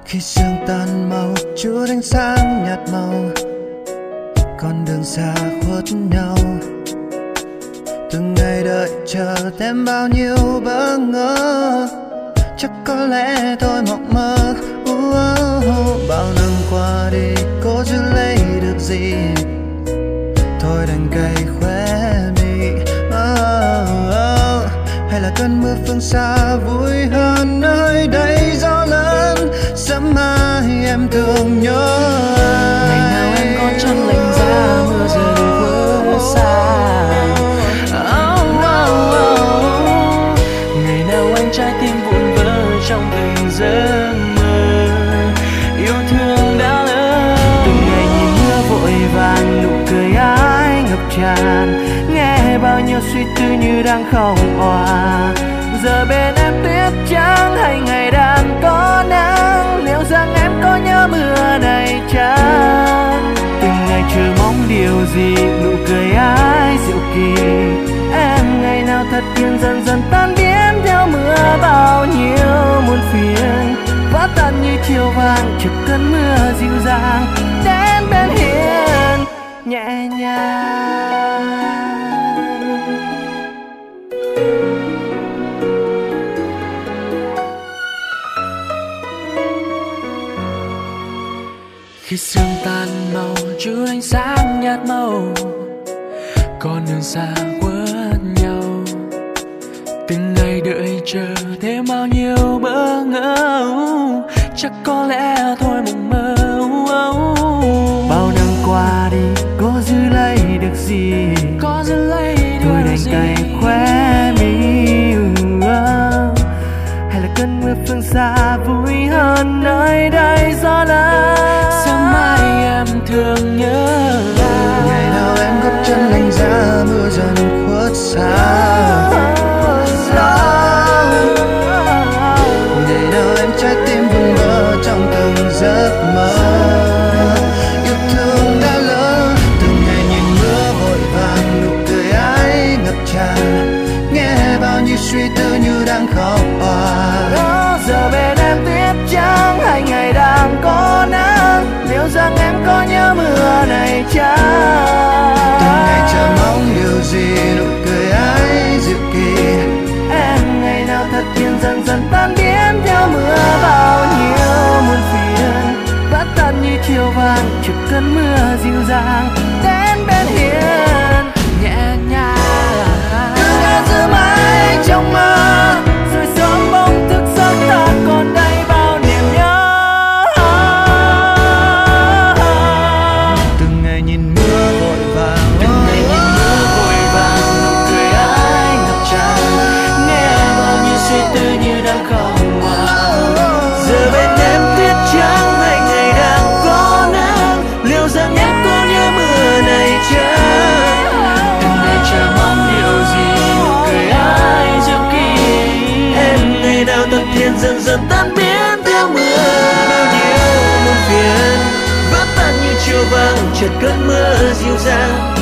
Khi sương tan màu chúa ánh sáng nhạt màu, con đường xa khuất nhau. Từng ngày đợi chờ thêm bao nhiêu bỡ ngỡ, chắc có lẽ thôi mộng mơ. Bao năm qua đi cố giữ lấy được gì, thôi đành cay khóe mi. Hay là cơn mưa phương xa vui hơn nơi đây gió lớn, sớm mai em thương nhớ. Ngày nào em có trăng lạnh giá mưa dần vỡ xa. Ngày nào anh trái tim vụn vỡ trong từng giấc mơ yêu thương đã lớn. Từng ngày nhìn mưa vội vàng, nụ cười ai ngập tràn, nghe bao nhiêu suy tư như đang không òa. Giờ bên em tuyết trắng hay ngày đang có nắng, liệu rằng em có nhớ mưa này chăng? Từng ngày chờ mong điều gì, nụ cười ai diệu kỳ. Em ngày nào thật hiền dần dần tan biến theo mưa, bao nhiêu muôn phiền vỡ tan như chiều vàng trước cơn mưa dịu dàng đến bên hiền nhẹ nhàng. Khi sương tan màu chút ánh sáng nhạt màu, con đường xa khuất nhau. Từng ngày đợi chờ thêm bao nhiêu bỡ ngỡ, chắc có lẽ thôi mộng mơ. Bao năm qua đi cố giữ lấy được gì, thôi đành cay khóe mi. Hay là cơn mưa phương xa vui hơn nơi đây gió lớn, sớm mai em thương nhớ. Ngày nào em góp chân lạnh giá mưa dần khuất xa. Ngày nào em trái tim vun vỡ trong từng giấc mơ yêu thương đã lỡ. Từng ngày nhìn mưa vội vàng, nụ cười ai ngập tràn, nghe bao nhiêu suy tư như đang khóc òa. Giờ bên em tuyết trắng hay ngày đang có nắng, liệu rằng em có nhớ mưa này chăng? Từng ngày chờ mong điều gì, nụ cười ai diệu kỳ. Em ngày nào thật hiền dần dần tan biến theo mưa, bao nhiêu muôn phiền vỡ tan như chiều vàng trước cơn mưa dịu dàng đến bên hiền nhẹ nhàng. Cứ nghe giữ mãi trong mơ, rồi sớm bỗng thức giấc ta còn đây bao niềm nhớ. Từng ngày nhìn mưa vội vàng, Từng ngày nhìn mưa vội vàng, nụ cười ai ngập tràn, nghe bao nhiêu suy tư như đang không hòa. Giờ bên em tuyết trắng hay ngày đang có nắng, liệu rằng em có nhớ mưa này chăng? Từng ngày chờ mong điều gì, nụ cười ai diệu kỳ. Em ngày nào thật hiền dần dần tan biến theo mưa, bao nhiêu muôn phiền vỡ tan như chiều vàng chợt cơn mưa dịu dàng